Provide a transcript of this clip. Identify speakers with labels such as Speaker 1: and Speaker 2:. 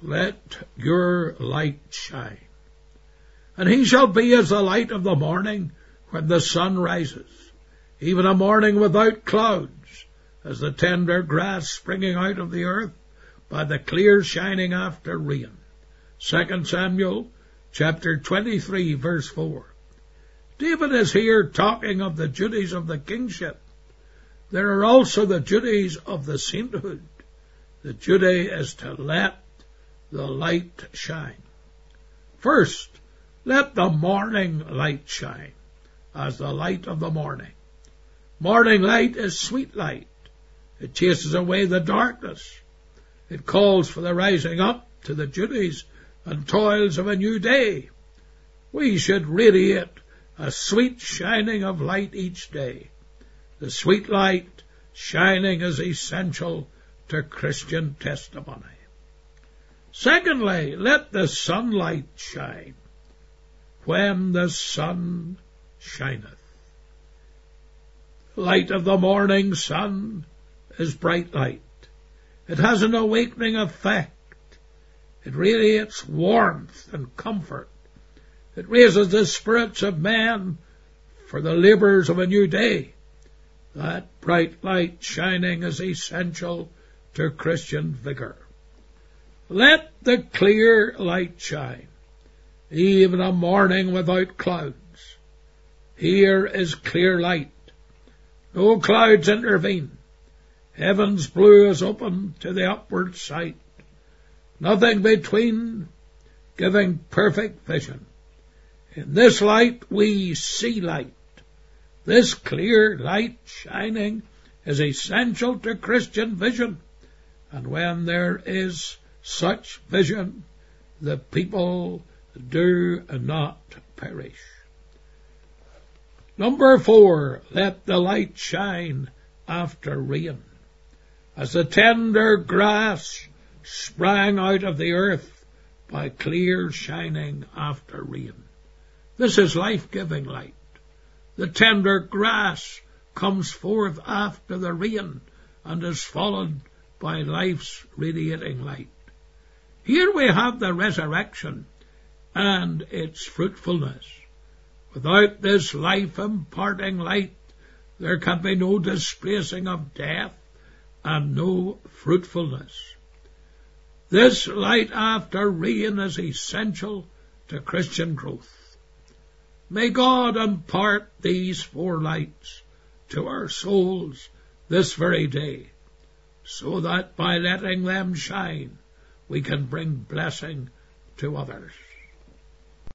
Speaker 1: let your light shine. And he shall be as the light of the morning when the sun rises, even a morning without clouds, as the tender grass springing out of the earth by the clear shining after rain. 2 Samuel chapter 23, verse 4. David is here talking of the duties of the kingship. There are also the duties of the sainthood. The duty is to let the light shine. First, let the morning light shine, as the light of the morning. Morning light is sweet light. It chases away the darkness. It calls for the rising up to the duties and toils of a new day. We should radiate a sweet shining of light each day. The sweet light shining is essential to Christian testimony. Secondly, let the sunlight shine. When the sun shineth. The light of the morning sun is bright light. It has an awakening effect. It radiates warmth and comfort. It raises the spirits of men for the labours of a new day. That bright light shining is essential to Christian vigour. Let the clear light shine, even a morning without clouds. Here is clear light. No clouds intervene. Heaven's blue is open to the upward sight. Nothing between, giving perfect vision. In this light we see light. This clear light shining is essential to Christian vision, and when there is such vision, the people do not perish. Number 4, let the light shine after rain. As the tender grass sprang out of the earth by clear shining after rain. This is life-giving light. The tender grass comes forth after the rain and is followed by life's radiating light. Here we have the resurrection and its fruitfulness. Without this life-imparting light, there can be no displacing of death and no fruitfulness. This light after rain is essential to Christian growth. May God impart these 4 lights to our souls this very day, so that by letting them shine, we can bring blessing to others.